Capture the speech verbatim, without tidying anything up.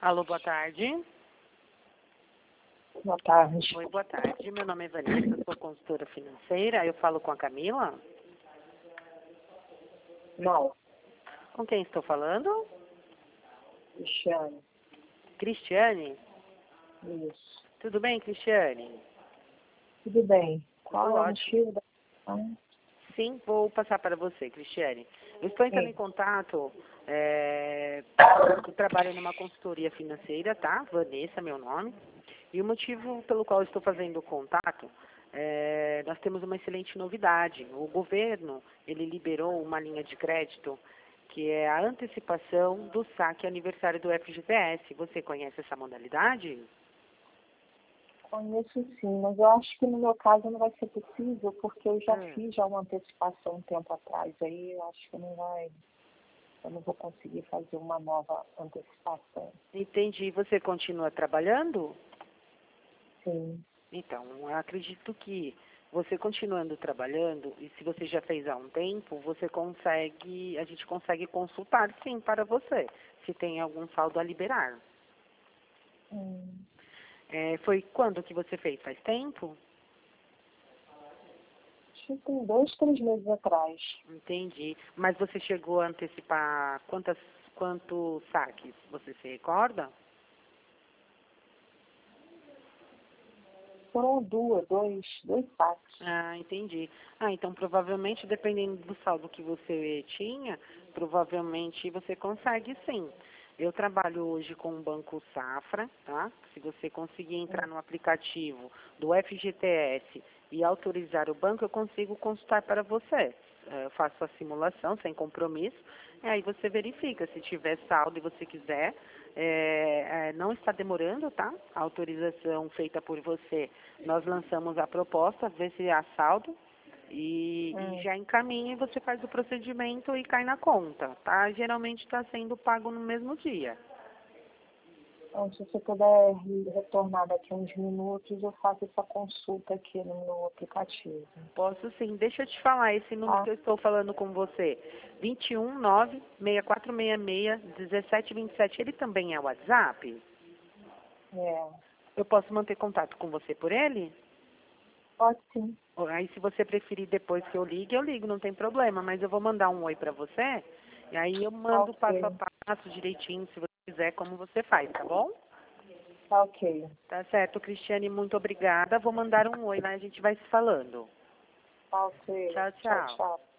Alô, boa tarde. Boa tarde. Oi, boa tarde. Meu nome é Vanessa, sou consultora financeira. Eu falo com a Camila? Não, Com quem estou falando? Cristiane. Cristiane? Isso. Tudo bem, Cristiane? Tudo bem. Qual Tudo é o ótimo. motivo da questão? Sim, vou passar para você, Cristiane. Eu estou entrando Sim. em contato, é, eu trabalho numa consultoria financeira, tá? Vanessa, meu nome. E o motivo pelo qual eu estou fazendo o contato, é, nós temos uma excelente novidade. O governo, ele liberou uma linha de crédito que é a antecipação do saque aniversário do F G T S. Você conhece essa modalidade? Conheço sim, mas eu acho que no meu caso não vai ser possível, porque eu já Hum. fiz já uma antecipação um tempo atrás, aí eu acho que não vai, eu não vou conseguir fazer uma nova antecipação. Entendi. Você continua trabalhando? Sim. Então, eu acredito que você continuando trabalhando, e se você já fez há um tempo, você consegue, a gente consegue consultar sim para você, se tem algum saldo a liberar. Hum. É, foi quando que você fez? Faz tempo? Acho que tem dois, três meses atrás. Entendi. Mas você chegou a antecipar quantas, quantos saques? Você se recorda? Foram duas, dois, dois saques. Ah, entendi. Ah, então provavelmente, dependendo do saldo que você tinha, provavelmente você consegue sim. Eu trabalho hoje com o Banco Safra, tá? Se você conseguir entrar no aplicativo do F G T S e autorizar o banco, eu consigo consultar para você. Eh, Eu faço a simulação sem compromisso, e aí você verifica. Se tiver saldo e você quiser, eh, eh, não está demorando, tá? A autorização feita por você, nós lançamos a proposta, vê se há saldo, e, e Hum. já encaminha e você faz o procedimento e cai na conta, tá? Geralmente está sendo pago no mesmo dia. Então, se você puder retornar daqui a uns minutos, eu faço essa consulta aqui no meu aplicativo. Posso sim. Deixa eu te falar, esse número Tá? que eu estou falando com você, vinte e um, nove, seis quatro seis seis, dezessete vinte e sete, ele também é WhatsApp? É. Eu posso manter contato com você por ele? Pode sim. Aí, se você preferir depois que eu ligue, eu ligo, não tem problema. Mas eu vou mandar um oi para você, e aí eu Tá mando passo a ok. passo direitinho, se você quiser, como você faz, tá bom? Tá ok. Tá certo, Cristiane, muito obrigada. Vou mandar um oi lá, a gente vai se falando. Tá ok. Tchau, Tchau, tchau. tchau.